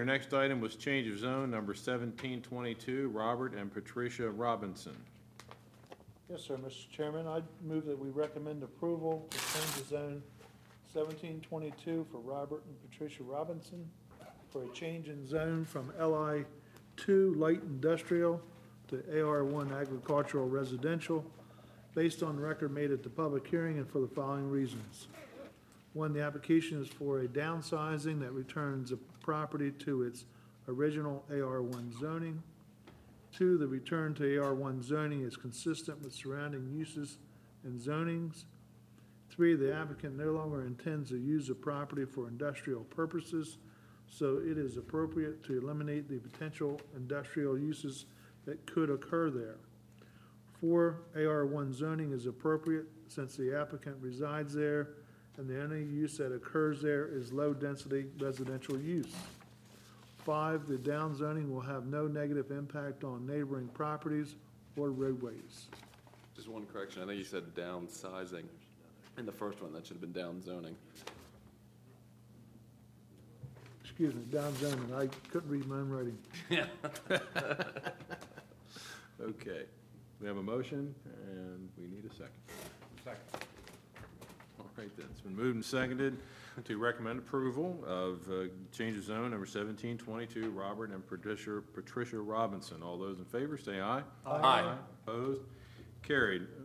our next item was change of zone number 1722, Robert and Patricia Robinson. Yes, sir, Mr. Chairman, I move that we recommend approval to change the zone 1722 for Robert and Patricia Robinson for a change in zone from LI2 Light Industrial to AR1 Agricultural Residential based on record made at the public hearing and for the following reasons. One, the application is for a downsizing that returns a property to its original AR1 zoning. Two, the return to AR1 zoning is consistent with surrounding uses and zonings. Three, the applicant no longer intends to use the property for industrial purposes, so it is appropriate to eliminate the potential industrial uses that could occur there. Four, AR1 zoning is appropriate since the applicant resides there and the only use that occurs there is low-density residential use. Five, the downzoning will have no negative impact on neighboring properties or roadways. Just one correction, I think you said downsizing in the first one, that should have been downzoning. Excuse me, downzoning, I couldn't read my own writing. Okay, we have a motion, and we need a second. Second. All right, then, it's been moved and seconded to recommend approval of change of zone number 1722, Robert and Patricia Robinson. All those in favor, say aye. Aye. Opposed? Carried.